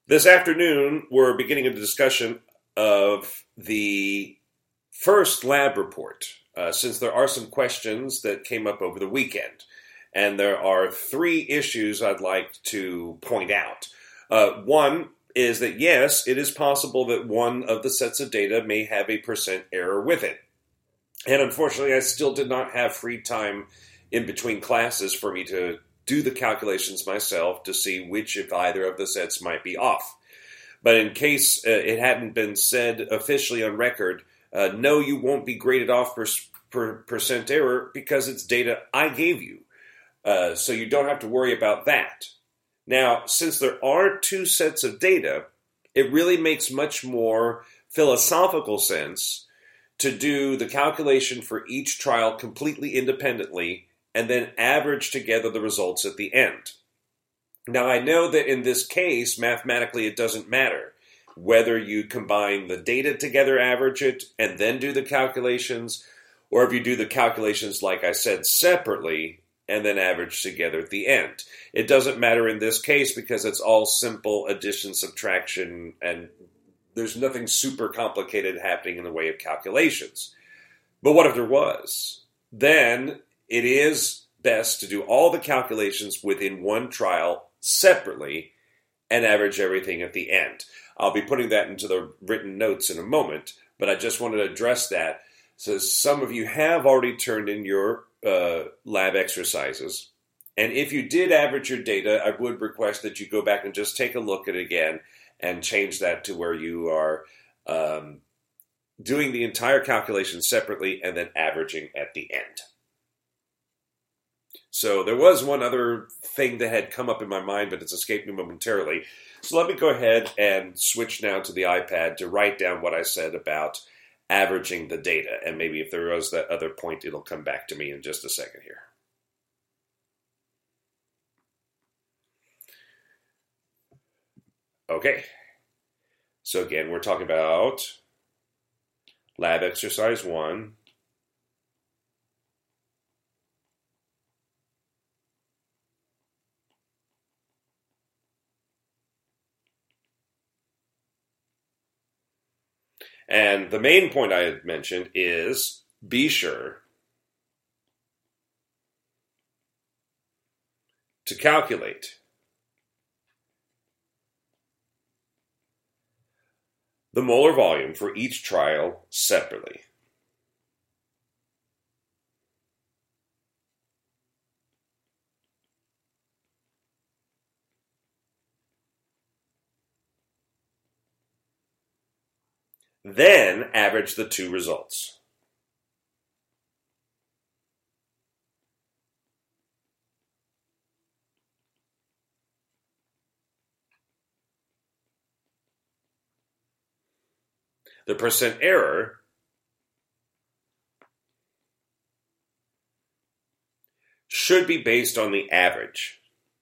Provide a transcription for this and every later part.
This afternoon, we're beginning a discussion of the first lab report, since there are some questions that came up over the weekend. And there are three issues I'd like to point out. One is that, yes, it is possible that one of the sets of data may have a percent error with it. And unfortunately, I still did not have free time in between classes for me to do the calculations myself to see which, if either of the sets, might be off. But in case it hadn't been said officially on record, no, you won't be graded off per percent error because it's data I gave you. So you don't have to worry about that. Now, since there are two sets of data, it really makes much more philosophical sense to do the calculation for each trial completely independently and then average together the results at the end. Now, I know that in this case, mathematically, it doesn't matter whether you combine the data together, average it, and then do the calculations, or if you do the calculations, like I said, separately, and then average together at the end. It doesn't matter in this case because it's all simple addition, subtraction, and there's nothing super complicated happening in the way of calculations. But what if there was? Then it is best to do all the calculations within one trial separately and average everything at the end. I'll be putting that into the written notes in a moment, but I just wanted to address that. So some of you have already turned in your lab exercises, and if you did average your data, I would request that you go back and just take a look at it again and change that to where you are doing the entire calculation separately and then averaging at the end. So there was one other thing that had come up in my mind, but it's escaped me momentarily. So let me go ahead and switch now to the iPad to write down what I said about averaging the data. And maybe if there was that other point, it'll come back to me in just a second here. Okay. So again, we're talking about lab exercise 1. And the main point I had mentioned is be sure to calculate the molar volume for each trial separately. Then average the two results. The percent error should be based on the average.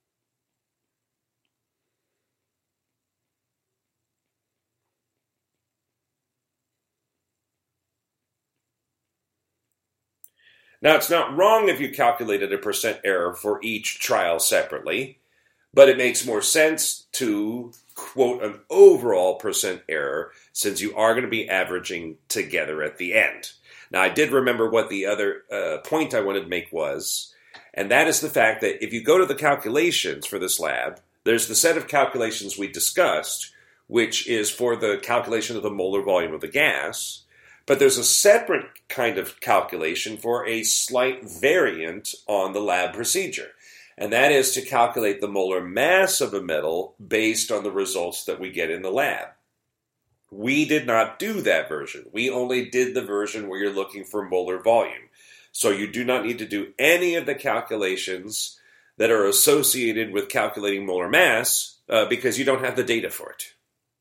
Now, it's not wrong if you calculated a percent error for each trial separately, but it makes more sense to quote an overall percent error since you are going to be averaging together at the end. Now, I did remember what the other point I wanted to make was, and that is the fact that if you go to the calculations for this lab, there's the set of calculations we discussed, which is for the calculation of the molar volume of the gas. But there's a separate kind of calculation for a slight variant on the lab procedure. And that is to calculate the molar mass of a metal based on the results that we get in the lab. We did not do that version. We only did the version where you're looking for molar volume. So you do not need to do any of the calculations that are associated with calculating molar mass because you don't have the data for it.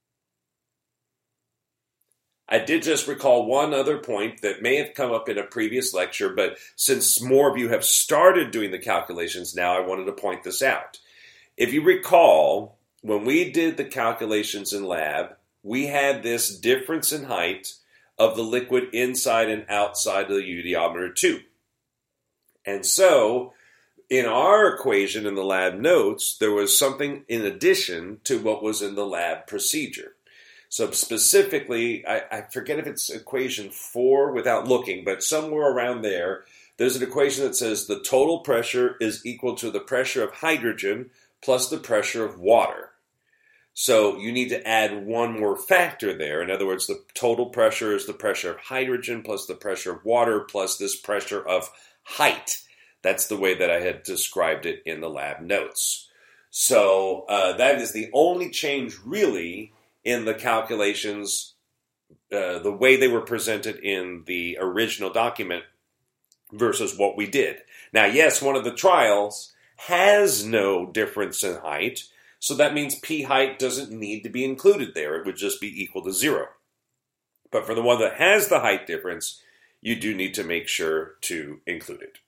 I did just recall one other point that may have come up in a previous lecture, but since more of you have started doing the calculations now, I wanted to point this out. If you recall, when we did the calculations in lab, we had this difference in height of the liquid inside and outside of the eudiometer tube. And so in our equation in the lab notes, there was something in addition to what was in the lab procedure. So specifically, I forget if it's equation 4 without looking, but somewhere around there, there's an equation that says the total pressure is equal to the pressure of hydrogen plus the pressure of water. So you need to add one more factor there. In other words, the total pressure is the pressure of hydrogen plus the pressure of water plus this pressure of height. That's the way that I had described it in the lab notes. So that is the only change really in the calculations, the way they were presented in the original document versus what we did. Now, yes, one of the trials has no difference in height, so that means p height doesn't need to be included there. It would just be equal to 0. But for the one that has the height difference, you do need to make sure to include it.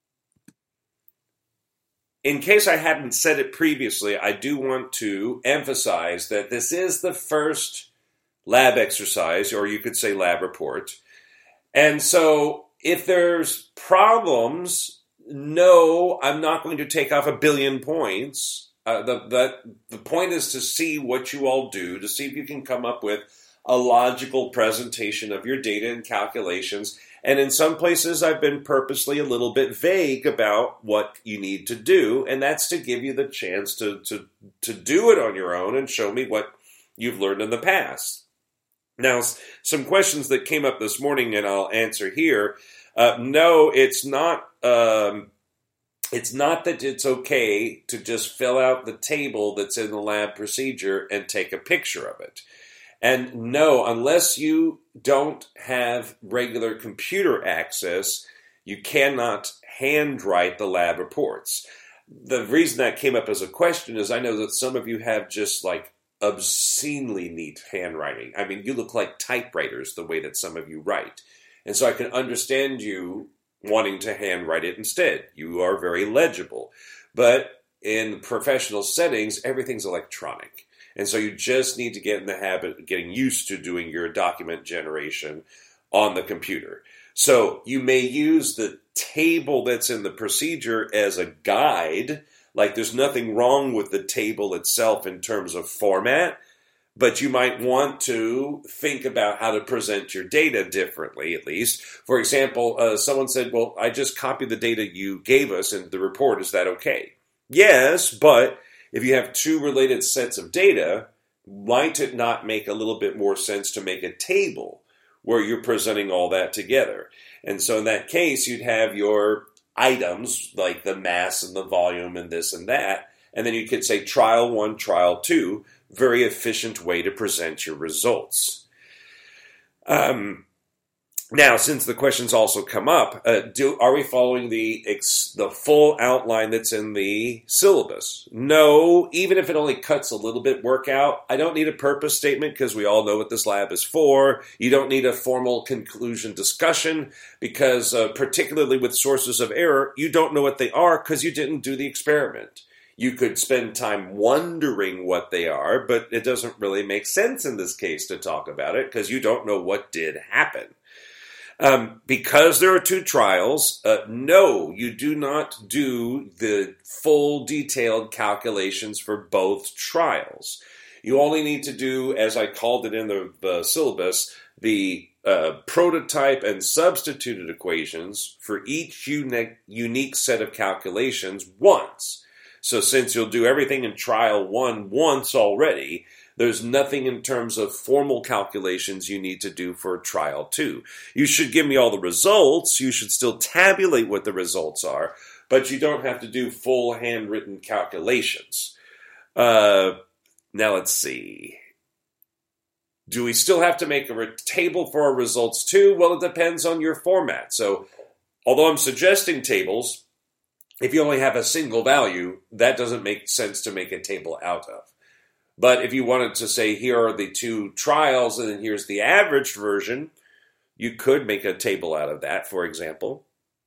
In case I hadn't said it previously, I do want to emphasize that this is the first lab exercise, or you could say lab report. And so if there's problems, no, I'm not going to take off 1 billion points. The point is to see what you all do, to see if you can come up with a logical presentation of your data and calculations. And in some places, I've been purposely a little bit vague about what you need to do, and that's to give you the chance to do it on your own and show me what you've learned in the past. Now, some questions that came up this morning, and I'll answer here. No, it's not. It's not that it's okay to just fill out the table that's in the lab procedure and take a picture of it. And no, unless you don't have regular computer access, you cannot handwrite the lab reports. The reason that came up as a question is I know that some of you have just like obscenely neat handwriting. I mean, you look like typewriters the way that some of you write. And so I can understand you wanting to handwrite it instead. You are very legible. But in professional settings, everything's electronic. And so you just need to get in the habit of getting used to doing your document generation on the computer. So you may use the table that's in the procedure as a guide. Like there's nothing wrong with the table itself in terms of format, but you might want to think about how to present your data differently, at least. For example, someone said, well, I just copied the data you gave us in the report. Is that okay? Yes, but if you have two related sets of data, might it not make a little bit more sense to make a table where you're presenting all that together? And so in that case, you'd have your items like the mass and the volume and this and that, and then you could say trial 1, trial 2, very efficient way to present your results. Now, since the questions also come up, are we following the full outline that's in the syllabus? No, even if it only cuts a little bit workout, I don't need a purpose statement because we all know what this lab is for. You don't need a formal conclusion discussion because particularly with sources of error, you don't know what they are because you didn't do the experiment. You could spend time wondering what they are, but it doesn't really make sense in this case to talk about it because you don't know what did happen. Because there are two trials, no, you do not do the full detailed calculations for both trials. You only need to do, as I called it in the syllabus, the prototype and substituted equations for each unique set of calculations once. So since you'll do everything in trial 1 once already, there's nothing in terms of formal calculations you need to do for trial 2. You should give me all the results. You should still tabulate what the results are, but you don't have to do full handwritten calculations. Now let's see. Do we still have to make a table for our results too? Well, it depends on your format. So although I'm suggesting tables, if you only have a single value, that doesn't make sense to make a table out of. But if you wanted to say, here are the two trials, and then here's the averaged version, you could make a table out of that, for example.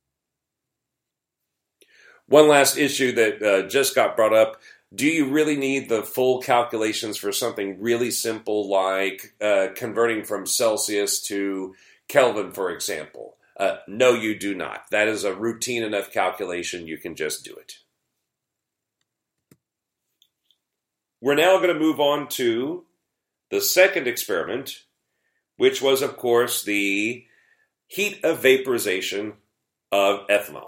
One last issue that just got brought up, do you really need the full calculations for something really simple like converting from Celsius to Kelvin, for example? No, you do not. That is a routine enough calculation. You can just do it. We're now going to move on to the second experiment, which was, of course, the heat of vaporization of ethanol.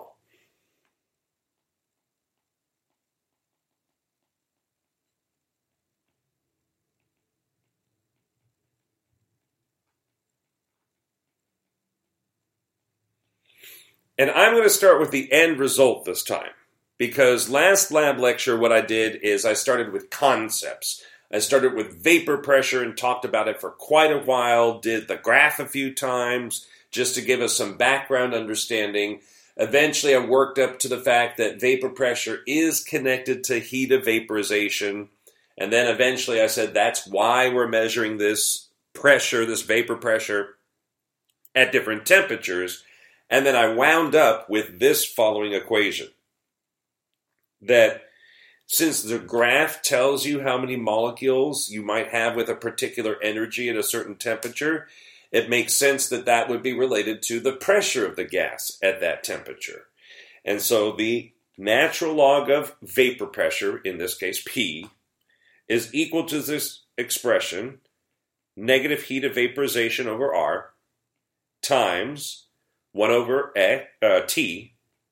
And I'm going to start with the end result this time, because last lab lecture what I did is I started with concepts. I started with vapor pressure and talked about it for quite a while, did the graph a few times just to give us some background understanding. Eventually I worked up to the fact that vapor pressure is connected to heat of vaporization. And then eventually I said that's why we're measuring this pressure, this vapor pressure, at different temperatures. And then I wound up with this following equation. That since the graph tells you how many molecules you might have with a particular energy at a certain temperature, it makes sense that that would be related to the pressure of the gas at that temperature. And so the natural log of vapor pressure, in this case P, is equal to this expression, negative heat of vaporization over R, times 1 over T,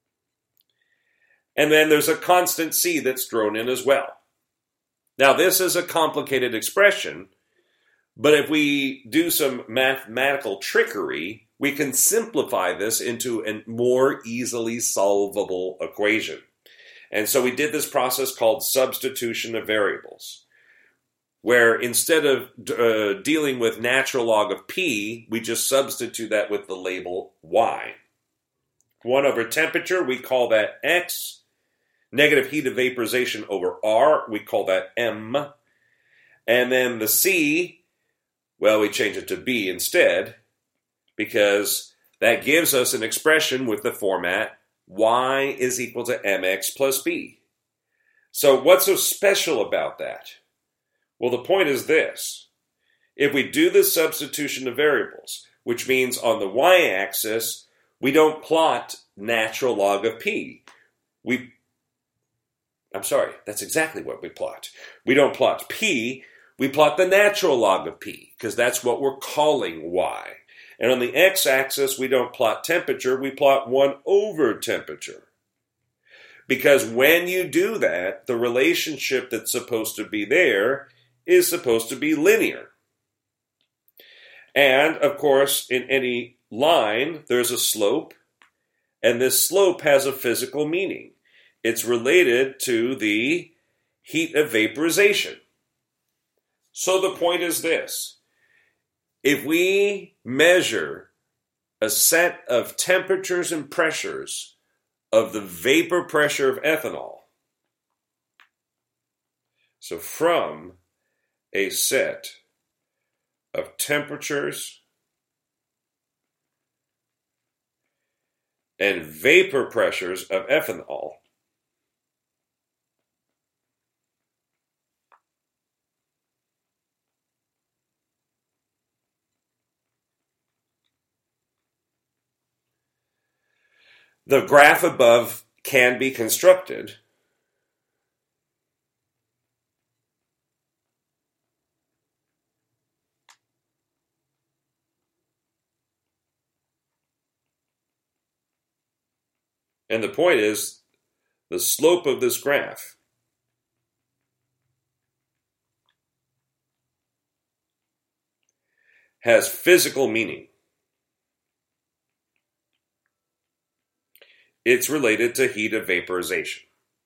and then there's a constant C that's thrown in as well. Now this is a complicated expression, but if we do some mathematical trickery, we can simplify this into a more easily solvable equation. And so we did this process called substitution of variables, where instead of dealing with natural log of P, we just substitute that with the label Y. 1 over temperature, we call that X. Negative heat of vaporization over R, we call that M. And then the C, well, we change it to B instead, because that gives us an expression with the format Y is equal to MX plus B. So what's so special about that? Well, the point is this. If we do the substitution of variables, which means on the y-axis, we don't plot natural log of P. That's exactly what we plot. We don't plot P, we plot the natural log of P, because that's what we're calling Y. And on the x-axis, we don't plot temperature, we plot 1 over temperature. Because when you do that, the relationship that's supposed to be there is supposed to be linear. And, of course, in any line, there's a slope, and this slope has a physical meaning. It's related to the heat of vaporization. So the point is this. If we measure a set of temperatures and pressures of the vapor pressure of ethanol, so from a set of temperatures and vapor pressures of ethanol, the graph above can be constructed and the point is the slope of this graph has physical meaning. It's related to heat of vaporization.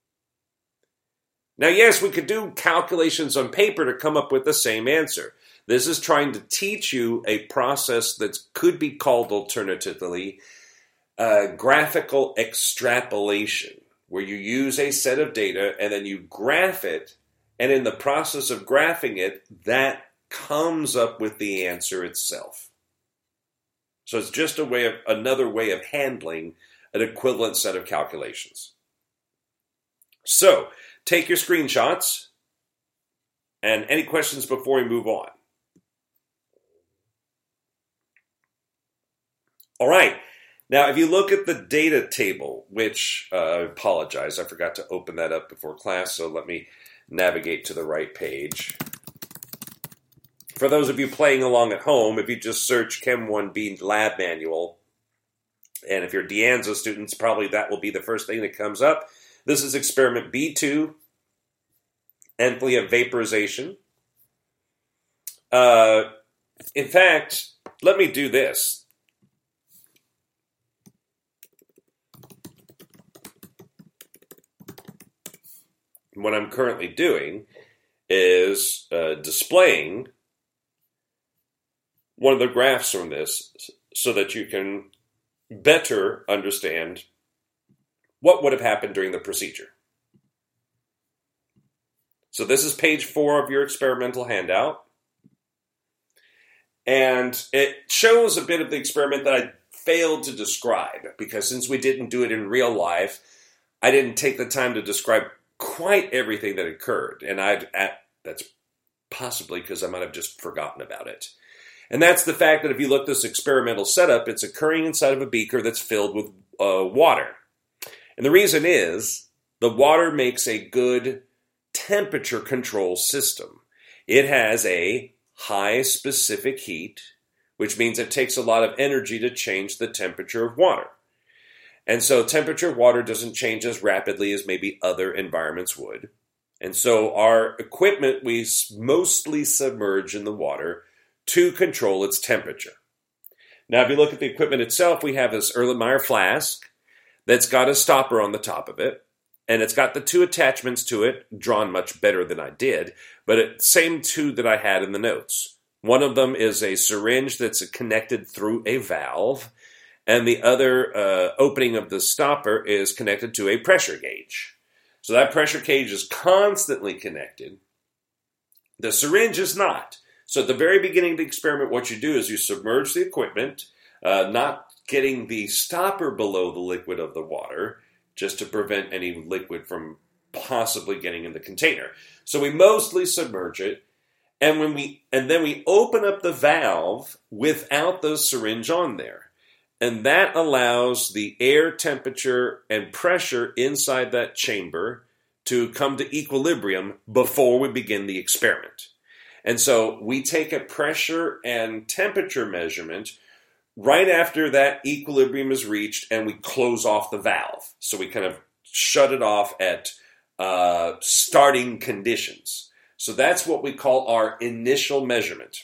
Now, yes, we could do calculations on paper to come up with the same answer. This is trying to teach you a process that could be called alternatively graphical extrapolation, where you use a set of data and then you graph it, and in the process of graphing it, that comes up with the answer itself. So it's just another way of handling an equivalent set of calculations. So, take your screenshots, and any questions before we move on? All right, Now, if you look at the data table, which I apologize, I forgot to open that up before class, so let me navigate to the right page. For those of you playing along at home, if you just search Chem 1B Lab Manual, and if you're De Anza students, probably that will be the first thing that comes up. This is experiment B2, Enthlia vaporization. In fact, let me do this. What I'm currently doing is displaying one of the graphs from this so that you can better understand what would have happened during the procedure. So this is page 4 of your experimental handout. And it shows a bit of the experiment that I failed to describe, because since we didn't do it in real life, I didn't take the time to describe quite everything that occurred. And that's possibly because I might have just forgotten about it. And that's the fact that if you look at this experimental setup, it's occurring inside of a beaker that's filled with water. And the reason is the water makes a good temperature control system. It has a high specific heat, which means it takes a lot of energy to change the temperature of water. And so temperature of water doesn't change as rapidly as maybe other environments would. And so our equipment, we mostly submerge in the water to control its temperature. Now, if you look at the equipment itself, we have this Erlenmeyer flask that's got a stopper on the top of it, and it's got the 2 attachments to it, drawn much better than I did, but it's the same 2 that I had in the notes. One of them is a syringe that's connected through a valve, and the other opening of the stopper is connected to a pressure gauge. So that pressure gauge is constantly connected. The syringe is not. So at the very beginning of the experiment, what you do is you submerge the equipment, not getting the stopper below the liquid of the water, just to prevent any liquid from possibly getting in the container. So we mostly submerge it, and then we open up the valve without the syringe on there. And that allows the air temperature and pressure inside that chamber to come to equilibrium before we begin the experiment. And so we take a pressure and temperature measurement right after that equilibrium is reached, and we close off the valve. So we kind of shut it off at starting conditions. So that's what we call our initial measurement.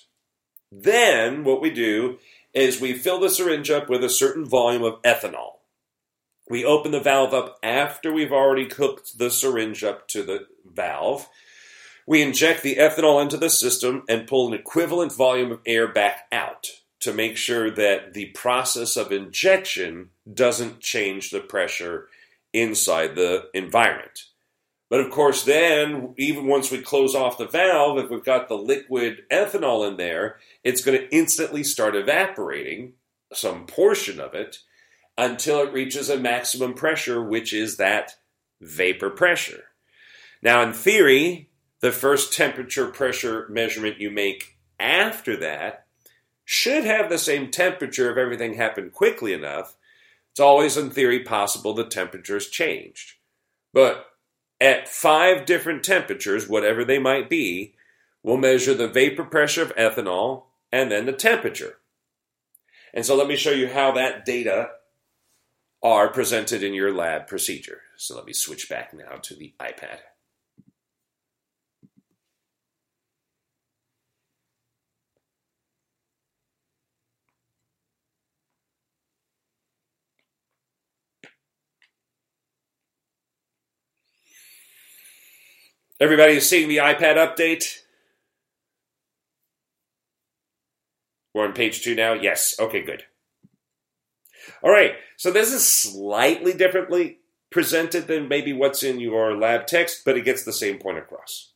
Then what we do is we fill the syringe up with a certain volume of ethanol. We open the valve up after we've already hooked the syringe up to the valve. We inject the ethanol into the system and pull an equivalent volume of air back out to make sure that the process of injection doesn't change the pressure inside the environment. But of course then, even once we close off the valve, if we've got the liquid ethanol in there, it's going to instantly start evaporating, some portion of it, until it reaches a maximum pressure, which is that vapor pressure. Now in theory, the first temperature pressure measurement you make after that should have the same temperature if everything happened quickly enough. It's always in theory possible the temperature's changed. But at 5 different temperatures, whatever they might be, we'll measure the vapor pressure of ethanol and then the temperature. And so let me show you how that data are presented in your lab procedure. So let me switch back now to the iPad. Everybody is seeing the iPad update? We're on page 2 now? Yes. Okay, good. All right. So this is slightly differently presented than maybe what's in your lab text, but it gets the same point across.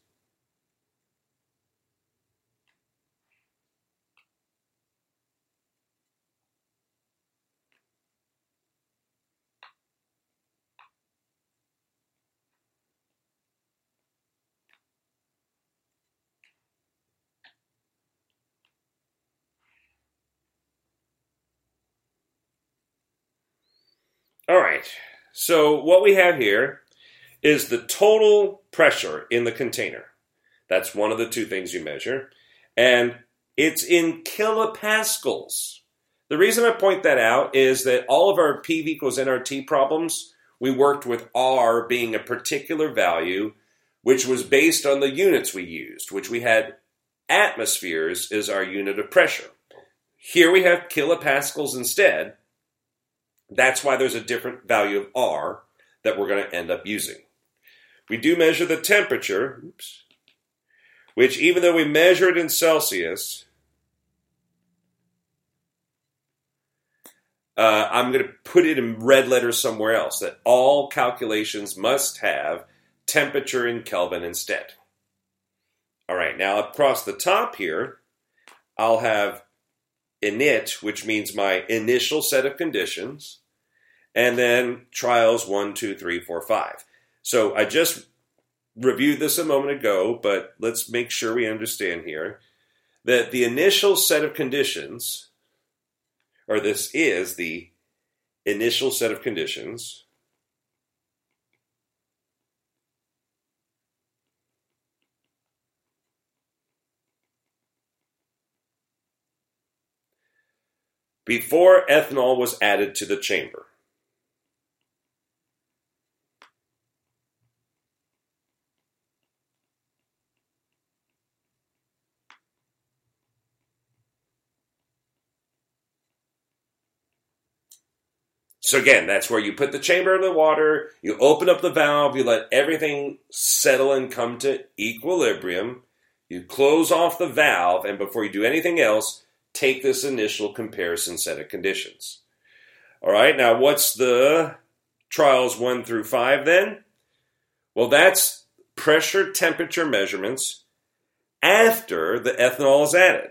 All right. So what we have here is the total pressure in the container. That's one of the two things you measure. And it's in kilopascals. The reason I point that out is that all of our PV equals nRT problems, we worked with R being a particular value, which was based on the units we used, which we had atmospheres as our unit of pressure. Here we have kilopascals instead. That's why there's a different value of R that we're going to end up using. We do measure the temperature, which even though we measure it in Celsius, I'm going to put it in red letters somewhere else, that all calculations must have temperature in Kelvin instead. All right, now across the top here, I'll have init, which means my initial set of conditions, and then trials 1, 2, 3, 4, 5. So I just reviewed this a moment ago, but let's make sure we understand here that the initial set of conditions, or this is the initial set of conditions, before ethanol was added to the chamber. So again, that's where you put the chamber in the water, you open up the valve, you let everything settle and come to equilibrium, you close off the valve, and before you do anything else, take this initial comparison set of conditions. All right, now what's the trials 1 through 5 then? Well, that's pressure temperature measurements after the ethanol is added.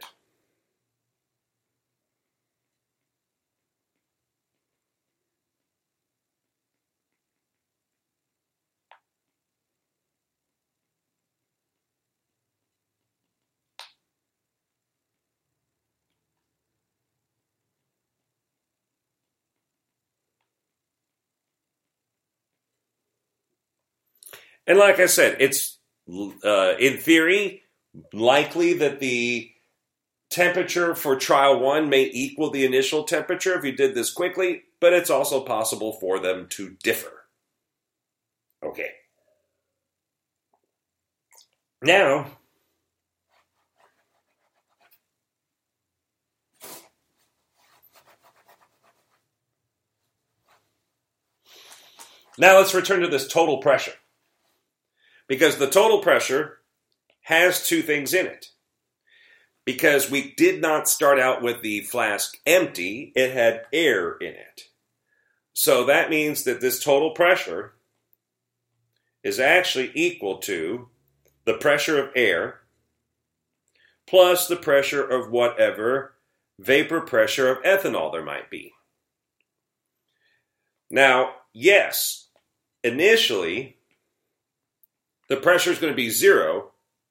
And like I said, it's in theory likely that the temperature for trial 1 may equal the initial temperature if you did this quickly, but it's also possible for them to differ. Okay. Now, let's return to this total pressure. Because the total pressure has two things in it. Because we did not start out with the flask empty, it had air in it. So that means that this total pressure is actually equal to the pressure of air plus the pressure of whatever vapor pressure of ethanol there might be. Now, yes, initially, the pressure is going to be 0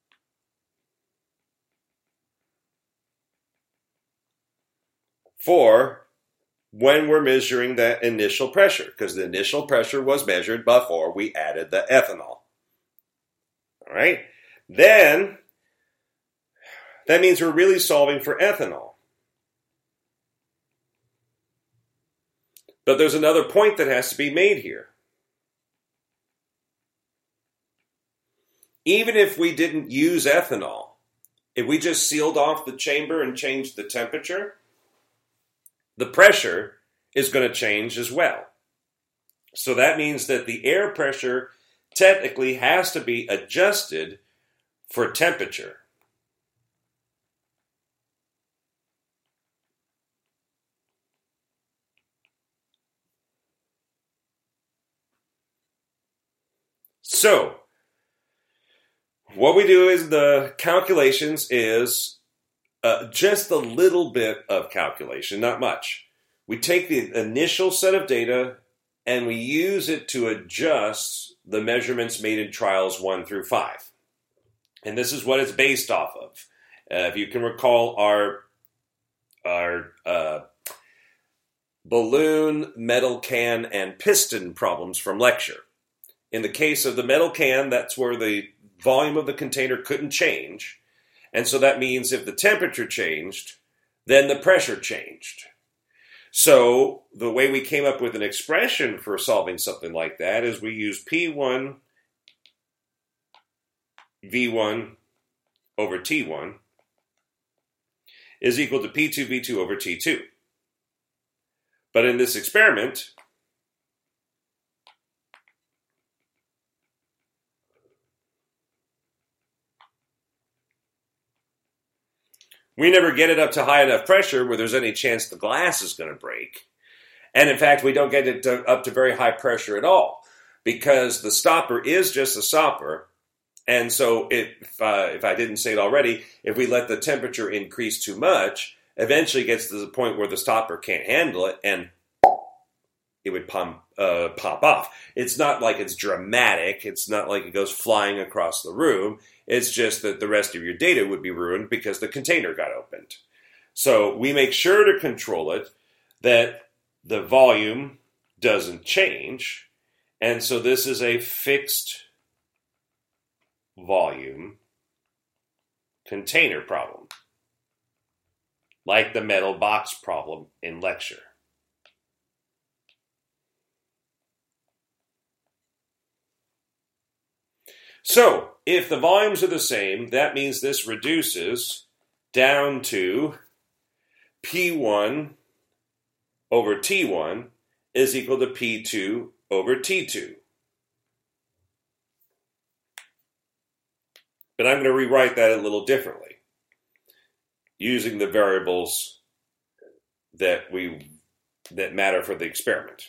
for when we're measuring that initial pressure, because the initial pressure was measured before we added the ethanol. All right? Then, that means we're really solving for ethanol. But there's another point that has to be made here. Even if we didn't use ethanol, if we just sealed off the chamber and changed the temperature, the pressure is going to change as well. So that means that the air pressure technically has to be adjusted for temperature. So, what we do is the calculations is just a little bit of calculation, not much. We take the initial set of data and we use it to adjust the measurements made in trials 1 through 5. And this is what it's based off of. If you can recall our balloon, metal can, and piston problems from lecture. In the case of the metal can, that's where the volume of the container couldn't change. And so that means if the temperature changed, then the pressure changed. So the way we came up with an expression for solving something like that is we use P1 V1 over T1 is equal to P2 V2 over T2. But in this experiment, we never get it up to high enough pressure where there's any chance the glass is going to break. And in fact, we don't get it up to very high pressure at all because the stopper is just a stopper. And so if I didn't say it already, if we let the temperature increase too much, eventually it gets to the point where the stopper can't handle it and it would pop off. It's not like it's dramatic. It's not like it goes flying across the room. It's just that the rest of your data would be ruined because the container got opened. So we make sure to control it that the volume doesn't change. And so this is a fixed volume container problem, like the metal box problem in lecture. So, if the volumes are the same, that means this reduces down to P1 over T1 is equal to P2 over T2. But I'm going to rewrite that a little differently, using the variables that matter for the experiment.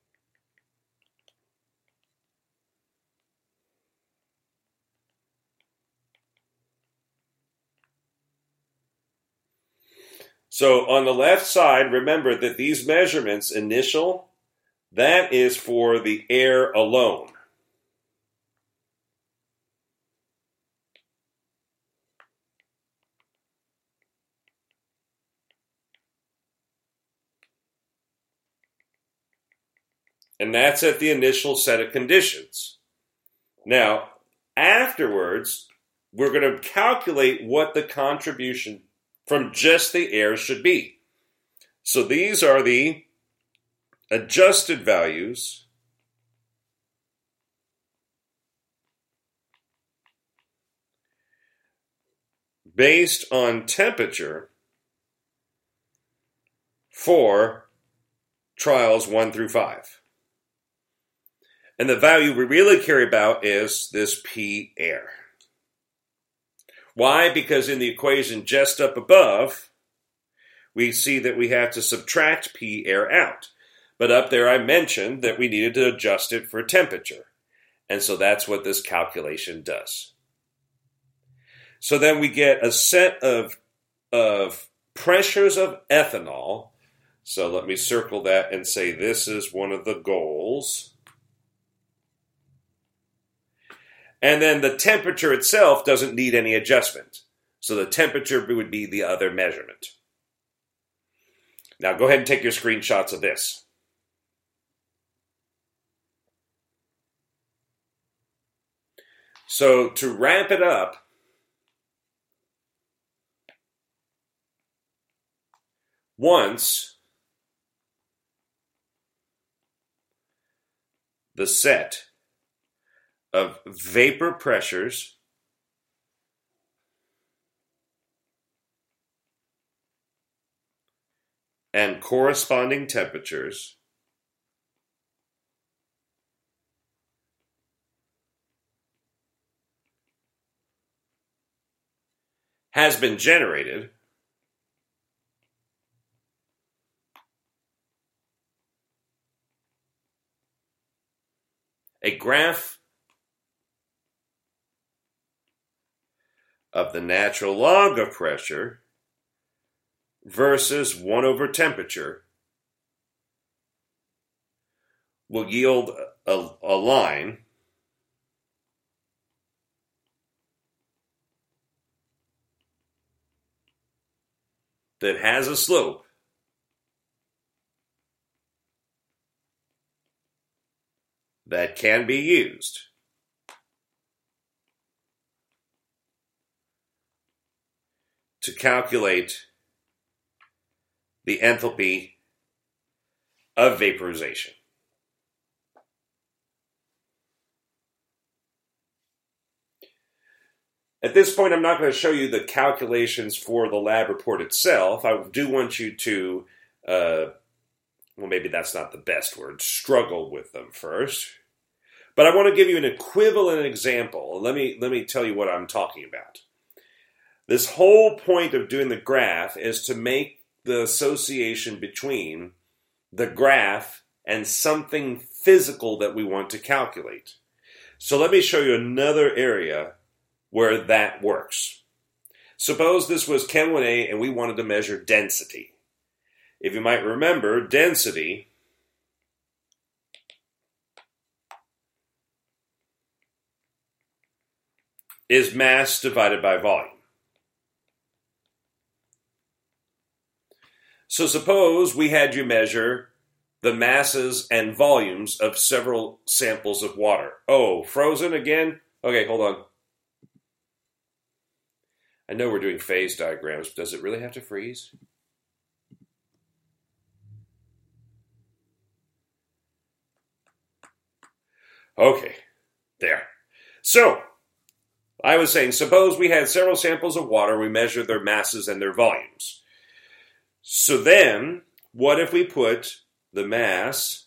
So on the left side, remember that these measurements, initial, that is for the air alone. And that's at the initial set of conditions. Now, afterwards, we're going to calculate what the contribution from just the air should be. So these are the adjusted values based on temperature for trials 1 through 5. And the value we really care about is this P air. Why? Because in the equation just up above, we see that we have to subtract P air out. But up there I mentioned that we needed to adjust it for temperature. And so that's what this calculation does. So then we get a set of pressures of ethanol. So let me circle that and say this is one of the goals. And then the temperature itself doesn't need any adjustment. So the temperature would be the other measurement. Now go ahead and take your screenshots of this. So to wrap it up, once the set of vapor pressures and corresponding temperatures has been generated, a graph of the natural log of pressure versus 1 over temperature will yield a line that has a slope that can be used to calculate the enthalpy of vaporization. At this point, I'm not going to show you the calculations for the lab report itself. I do want you to, well, maybe that's not the best word, struggle with them first. But I want to give you an equivalent example. Let me tell you what I'm talking about. This whole point of doing the graph is to make the association between the graph and something physical that we want to calculate. So let me show you another area where that works. Suppose this was Chem 1A and we wanted to measure density. If you might remember, density is mass divided by volume. So suppose we had you measure the masses and volumes of several samples of water. Oh, frozen again? Okay, hold on. I know we're doing phase diagrams, but does it really have to freeze? Okay, there. So, I was saying, suppose we had several samples of water, we measured their masses and their volumes. So then, what if we put the mass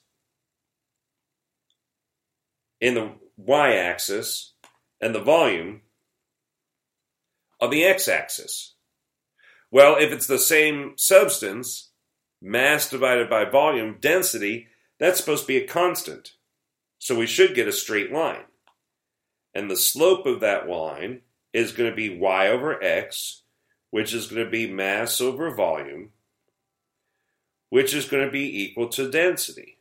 in the y-axis and the volume on the x-axis? Well, if it's the same substance, mass divided by volume, density, that's supposed to be a constant. So we should get a straight line. And the slope of that line is going to be y over x, which is going to be mass over volume, which is going to be equal to density.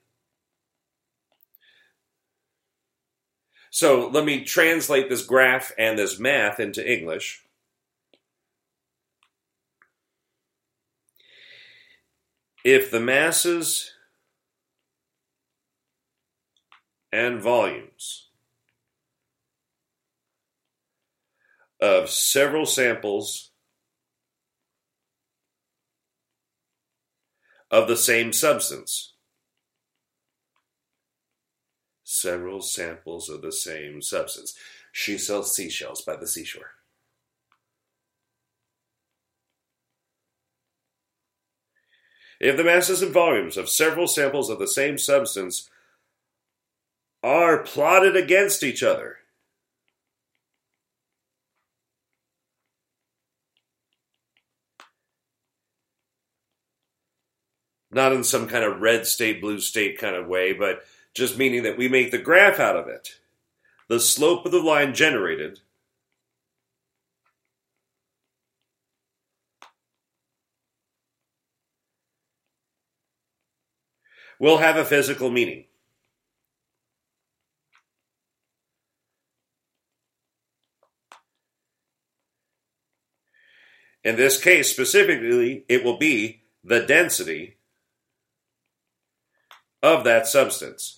So let me translate this graph and this math into English. If the masses and volumes of several samples of the same substance, several samples of the same substance. She sells seashells by the seashore. If the masses and volumes of several samples of the same substance are plotted against each other, not in some kind of red state, blue state kind of way, but just meaning that we make the graph out of it. The slope of the line generated will have a physical meaning. In this case, specifically, it will be the density of that substance.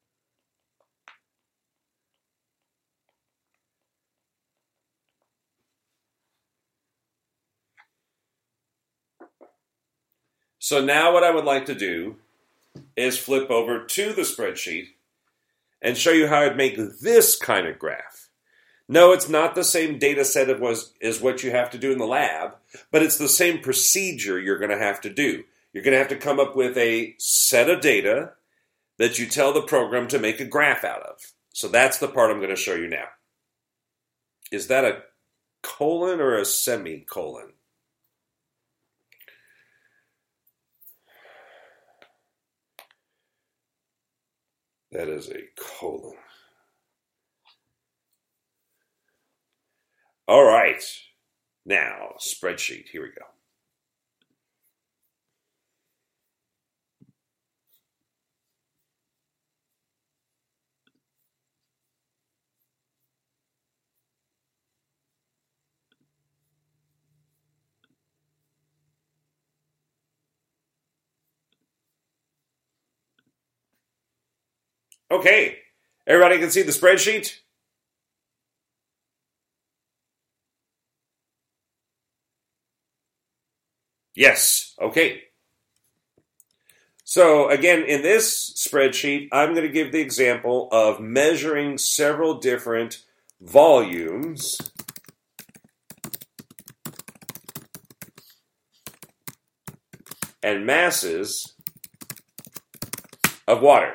So now what I would like to do is flip over to the spreadsheet and show you how I'd make this kind of graph. No, it's not the same data set as what you have to do in the lab, but it's the same procedure you're going to have to do. You're going to have to come up with a set of data that you tell the program to make a graph out of. So that's the part I'm going to show you now. Is that a colon or a semicolon? That is a colon. All right. Now, spreadsheet. Here we go. Okay. Everybody can see the spreadsheet? Yes. Okay. So again, in this spreadsheet, I'm going to give the example of measuring several different volumes and masses of water.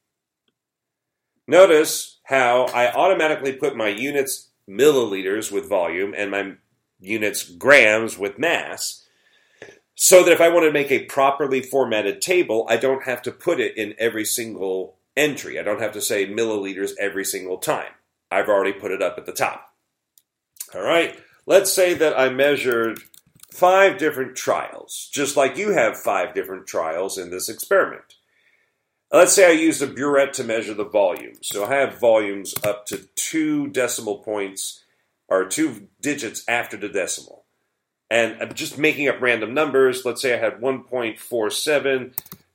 Notice how I automatically put my units milliliters with volume and my units grams with mass, so that if I want to make a properly formatted table, I don't have to put it in every single entry. I don't have to say milliliters every single time. I've already put it up at the top. All right, let's say that I measured 5 different trials, just like you have 5 different trials in this experiment. Let's say I used a burette to measure the volume. So I have volumes up to 2 decimal points, or 2 digits after the decimal. And I'm just making up random numbers. Let's say I had 1.47,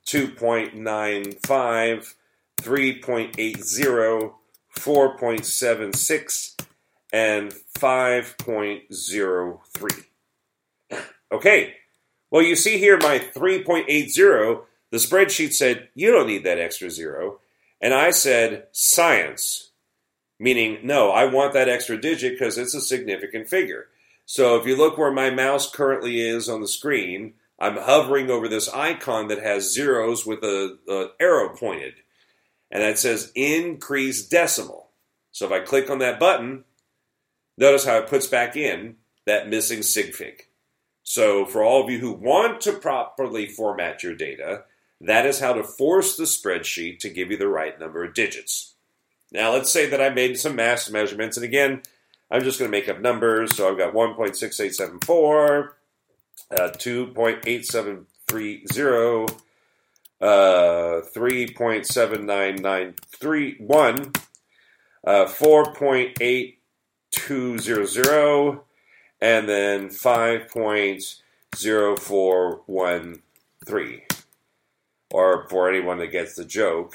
2.95, 3.80, 4.76, and 5.03. Okay, well, you see here my 3.80, the spreadsheet said, you don't need that extra zero. And I said, science, meaning, no, I want that extra digit because it's a significant figure. So if you look where my mouse currently is on the screen, I'm hovering over this icon that has zeros with an arrow pointed. And that says increase decimal. So if I click on that button, notice how it puts back in that missing sig fig. So for all of you who want to properly format your data, that is how to force the spreadsheet to give you the right number of digits. Now let's say that I made some mass measurements, and again, I'm just going to make up numbers. So I've got 1.6874, 2.8730, 3.7991, 4.8200, and then 5.0413. Or for anyone that gets the joke,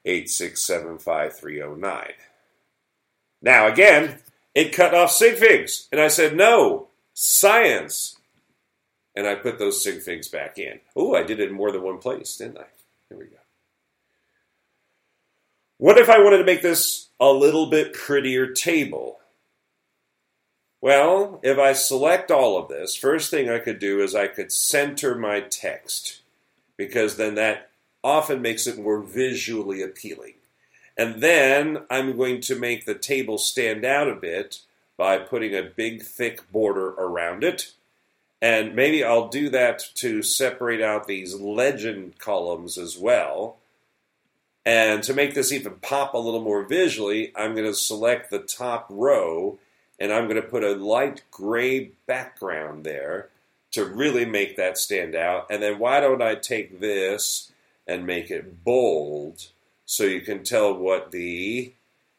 8675309. Now again, it cut off sig figs. And I said, no, science. And I put those sig figs back in. Oh, I did it in more than one place, didn't I? Here we go. What if I wanted to make this a little bit prettier table? Well, if I select all of this, first thing I could do is I could center my text, because then that often makes it more visually appealing. And then I'm going to make the table stand out a bit by putting a big, thick border around it. And maybe I'll do that to separate out these legend columns as well. And to make this even pop a little more visually, I'm going to select the top row, and I'm going to put a light gray background there to really make that stand out. And then why don't I take this and make it bold, so you can tell what the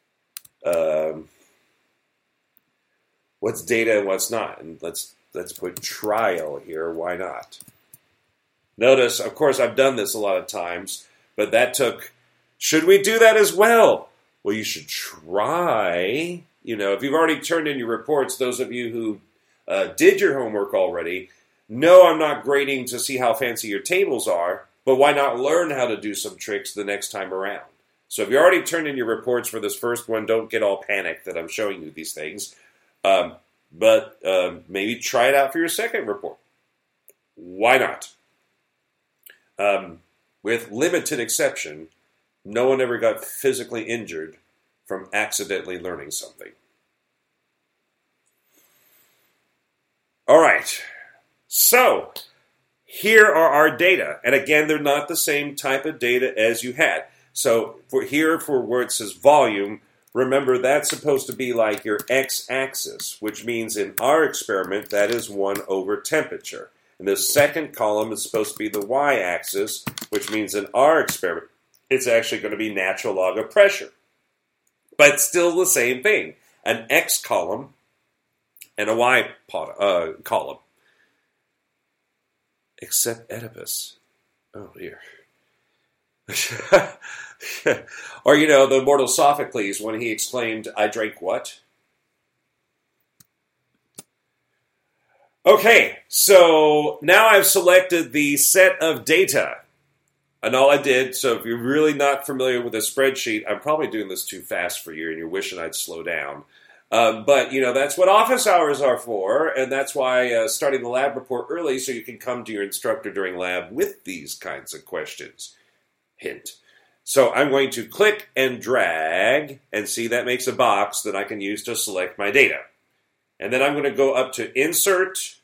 what's data and what's not. And let's put trial here. Why not? Notice, of course, I've done this a lot of times, but that took. Should we do that as well? Well, you should try. You know, if you've already turned in your reports, those of you who did your homework already, no, I'm not grading to see how fancy your tables are. But why not learn how to do some tricks the next time around? So if you already turned in your reports for this first one, don't get all panicked that I'm showing you these things. But maybe try it out for your second report. Why not? With limited exception, no one ever got physically injured from accidentally learning something. All right. So here are our data. And again, they're not the same type of data as you had. So for where it says volume, remember that's supposed to be like your x-axis, which means in our experiment, that is 1 over temperature. And the second column is supposed to be the y-axis, which means in our experiment, it's actually going to be natural log of pressure. But still the same thing, an x column and a y column. Except Oedipus. Oh, dear. Or, the immortal Sophocles when he exclaimed, I drank what? Okay, so now I've selected the set of data. And all I did, so if you're really not familiar with a spreadsheet, I'm probably doing this too fast for you and you're wishing I'd slow down. But, that's what office hours are for, and that's why starting the lab report early so you can come to your instructor during lab with these kinds of questions. Hint. So I'm going to click and drag, and see that makes a box that I can use to select my data. And then I'm going to go up to Insert,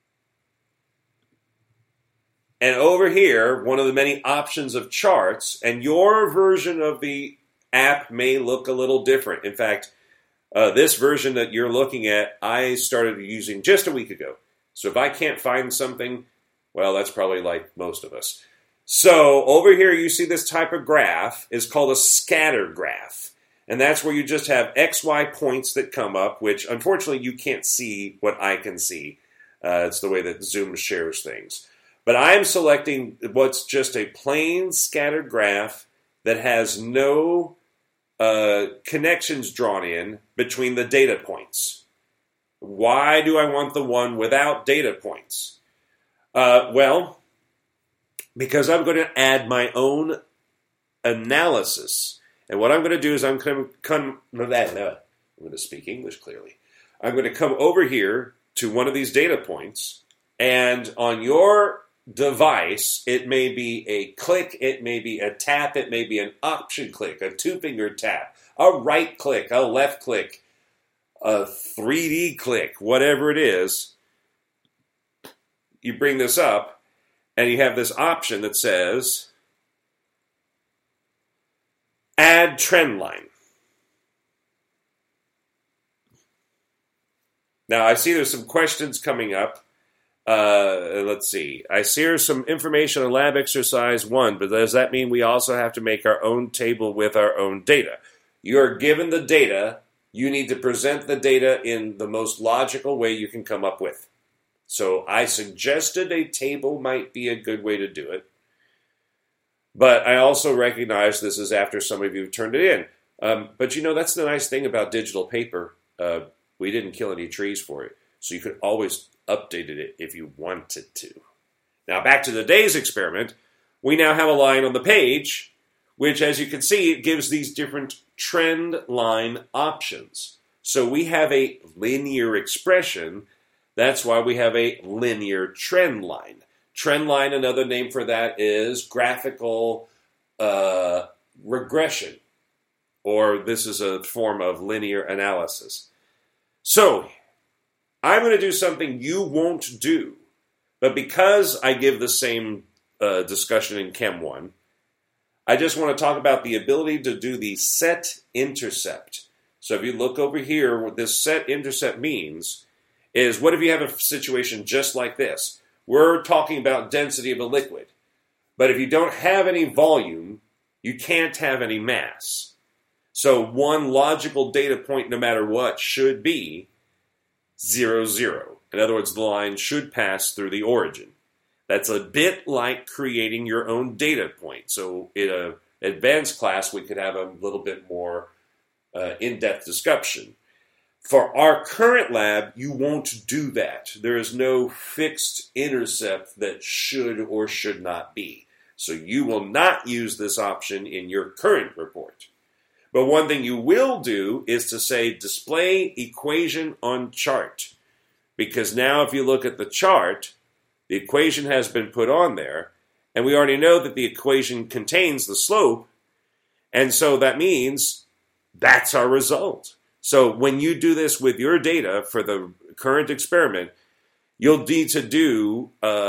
and over here, one of the many options of charts, and your version of the app may look a little different. In fact, this version that you're looking at, I started using just a week ago. So if I can't find something, well, that's probably like most of us. So over here, you see this type of graph is called a scatter graph. And that's where you just have XY points that come up, which unfortunately you can't see what I can see. It's the way that Zoom shares things. But I'm selecting what's just a plain scattered graph that has no connections drawn in between the data points. Why do I want the one without data points? Well, because I'm going to add my own analysis. And what I'm going to do is I'm going to speak English clearly. I'm going to come over here to one of these data points, and on your device, it may be a click, it may be a tap, it may be an option click, a two-finger tap, a right click, a left click, a 3D click, whatever it is. You bring this up, and you have this option that says Add Trend Line. Now, I see there's some questions coming up. Let's see. I see here's some information on lab exercise 1, but does that mean we also have to make our own table with our own data? You are given the data. You need to present the data in the most logical way you can come up with. So I suggested a table might be a good way to do it. But I also recognize this is after some of you have turned it in. But that's the nice thing about digital paper. We didn't kill any trees for it. So you could always update it if you wanted to. Now back to today's experiment. We now have a line on the page, which as you can see, it gives these different trend line options. So we have a linear expression. That's why we have a linear trend line. Trend line, another name for that is graphical regression, or this is a form of linear analysis. So, I'm going to do something you won't do, but because I give the same discussion in Chem 1, I just want to talk about the ability to do the set intercept. So if you look over here, what this set intercept means is, what if you have a situation just like this? We're talking about density of a liquid. But if you don't have any volume, you can't have any mass. So one logical data point, no matter what, should be 0, 0. In other words, the line should pass through the origin. That's a bit like creating your own data point. So in an advanced class, we could have a little bit more in-depth discussion. For our current lab, you won't do that. There is no fixed intercept that should or should not be. So you will not use this option in your current report. But one thing you will do is to say display equation on chart. Because now if you look at the chart, the equation has been put on there, and we already know that the equation contains the slope, and so that means that's our result. So when you do this with your data for the current experiment, you'll need to do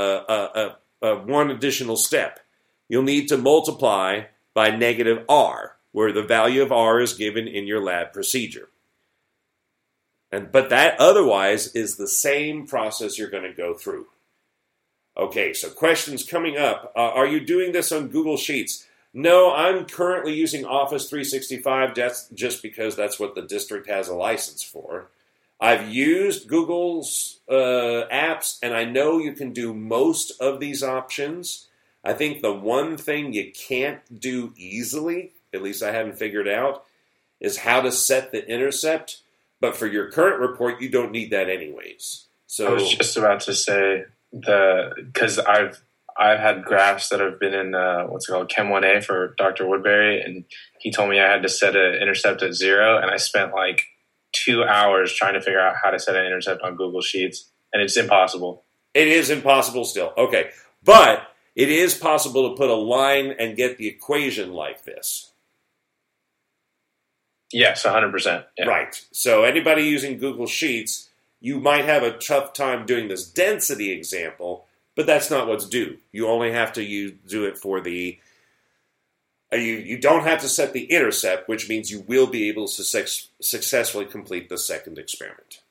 one additional step. You'll need to multiply by negative r, where the value of r is given in your lab procedure. But that otherwise is the same process you're going to go through. Okay, so questions coming up. Are you doing this on Google Sheets? No, I'm currently using Office 365 just because that's what the district has a license for. I've used Google's apps, and I know you can do most of these options, I think the one thing you can't do easily, at least I haven't figured out, is how to set the intercept. But for your current report, you don't need that anyways. So I was just about to say because I've had graphs that have been in what's it called Chem 1A for Dr. Woodbury, and he told me I had to set an intercept at 0, and I spent like 2 hours trying to figure out how to set an intercept on Google Sheets, and it's impossible. It is impossible still. Okay, but it is possible to put a line and get the equation like this. Yes, 100%. Yeah. Right. So anybody using Google Sheets, you might have a tough time doing this density example, but that's not what's due. You only have to do it for the... You don't have to set the intercept, which means you will be able to successfully complete the second experiment.